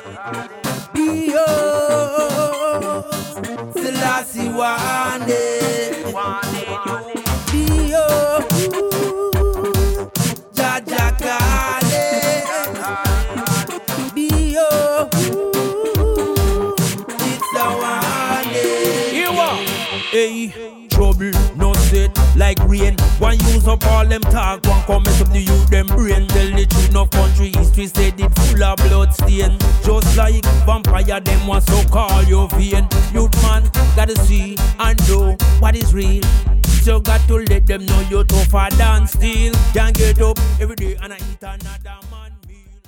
Dio, Selassie Wane, Dio, Jaja Kale, Dio, it's a Wane. You are, hey, trouble, no set like rain. One use up all them talk, one come mess up the youth them brain. Tell the truth of country history said it full of blood stain. Just like vampire them want so call your vein. Youth man gotta see and know what is real. So got to let them know you're tougher than steel. Can't get up every day and I eat another man.